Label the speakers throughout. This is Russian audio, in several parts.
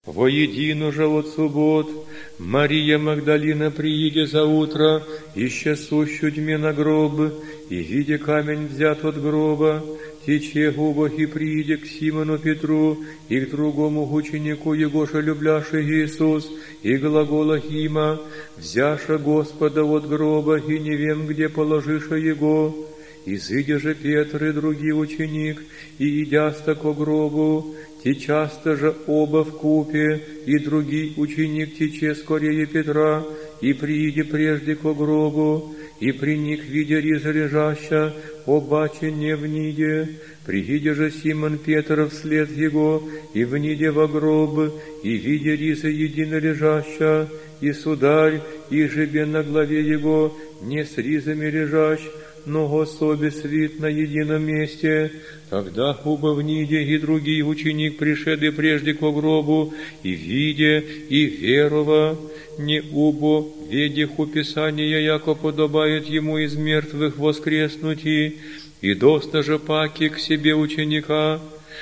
Speaker 1: Воедино же от суббот Мария Магдалина прииде за утро, ище сущу тьме на гроб, и, видя камень взят от гроба, тече губах и прииде к Симону Петру и к другому ученику Егоша любляше Иисус, и глаголах има, взяша Господа от гроба, и не вем, где положиша Его. Изыдя же Петр и другий ученик, и идяста ко гробу, течаста же оба вкупе, и другий ученик тече скорее Петра, и прииде прежде ко гробу, и приник, видя риза лежаща, обаче не вниде. Прииде же Симон Петр вслед его, и вниде во гроб, и видя риза едино лежаща, и сударь, и жебе на главе его, не с ризами лежащ, но особе свит на едином месте. Тогда оба вниде и другий ученик пришеды прежде ко гробу, и видя, и верова, не убо, ведях у Писания, яко подобает ему из мертвых воскреснути, и доста же паки к себе ученика.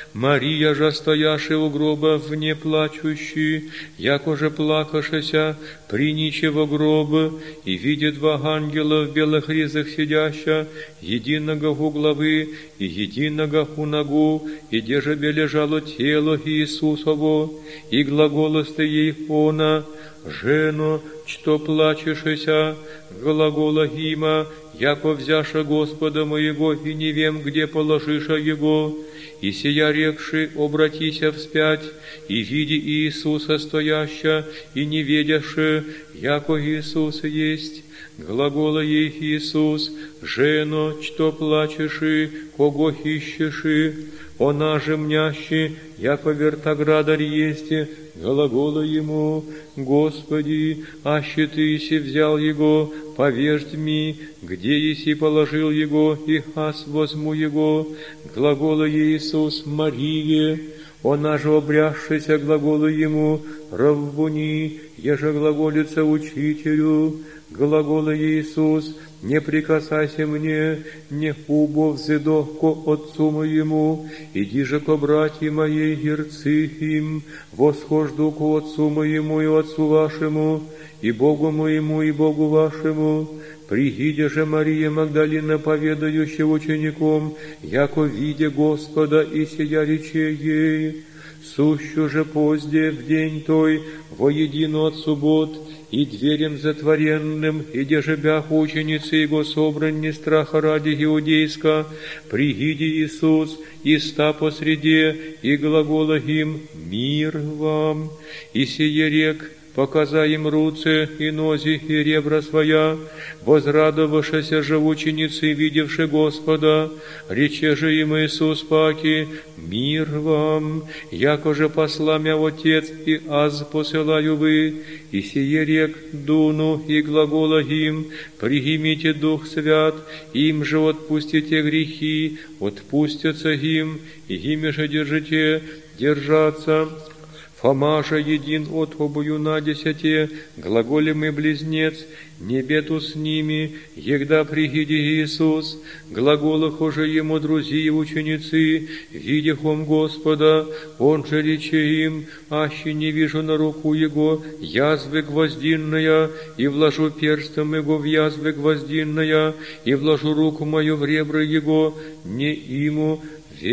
Speaker 1: Мария же, стояше у гроба вне плачущий, яко же плакашеся, приниче во гроб, и видит два ангела в белых ризах сидяща, единого у главы и единого у ногу, и где же бе лежало тело Иисусово, и глаголосты ей она: «Жено, что плачешеся?» Глагола има, яко взяша Господа моего, и не вем, где положиша Его. И сия рекши, обратися вспять, и види Иисуса стояща, и не ведяши, яко Иисус есть. Глагола ей Иисус: «Жено, что плачеши, кого ищеши?» Она же мнящи, яко вертоградарь есть. Глагола ему: «Господи, аще ты си взял его, повеждь ми, где еси положил его, и аз возьму его». Глагола Иисус Марие. Она же, обрявшися, глагола ему: «Раввуни», еже глаголица учителю. Глагола Иисус: «Не прикасайся мне, не убо взидох ко отцу моему, иди же ко братьям моей герцы им, восхожду ко отцу моему и отцу вашему, и Богу моему и Богу вашему». Прииде же Мария Магдалина, поведающая учеником, яко видя Господа, и сия рече ей: «Сущу же позде в день той, воедино от суббот, и дверям затворенным, и деже бях ученицы Его собранни страха ради иудейска, прииди Иисус, и ста посреде, и глагола им: «Мир вам!» И сие рек, показа им руце и нози и ребра своя. Возрадовавшися же ученицы, видевши Господа, рече же им Иисус паки: «Мир вам! Яко же посла мя Отец, и аз посылаю вы». И сие рек дуну, и глагола им: «Пригимите Дух Свят, им же отпустите грехи, отпустятся им, и ими же держите держаться». Фома же един от обою на десяте, глаголем и близнец, не бету с ними, егда прииди Иисус. Глаголах уже ему друзья и ученицы, видяхом Господа, он же рече им: «Аще не вижу на руку Его язвы гвоздинная, и вложу перстом Его в язвы гвоздинная, и вложу руку мою в ребра Его, не иму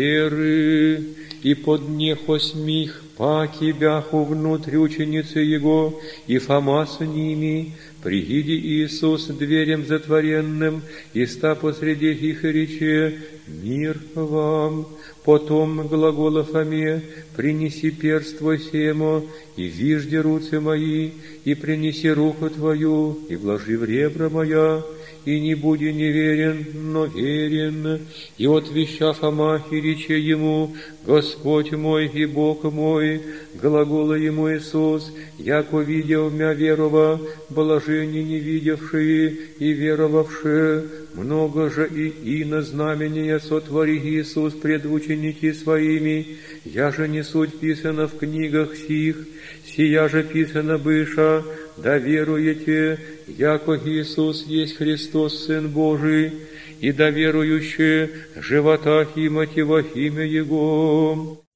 Speaker 1: веры». И под нехо смих паки бяху внутрь ученицы Его, и Фома с ними. Прииди Иисус дверям затворенным, и ста посреди их и рече: «Мир вам!» Потом глагола Фоме: «Принеси перст твой семо, и вижди руцы мои, и принеси руку твою, и вложи в ребра моя, и не буди неверен, но верен». И отвеща Фома, и рече ему: «Господь мой и Бог мой». Глагола ему Иисус: «Яко видел мя верова, блажени не видевшие и веровавшие». Много же и ино знамения сотвори Иисус пред ученики своими, я же не суть писана в книгах сих, сия же писана быша, да веруете, яко Иисус есть Христос, Сын Божий, и да верующие живота имати во имя Его».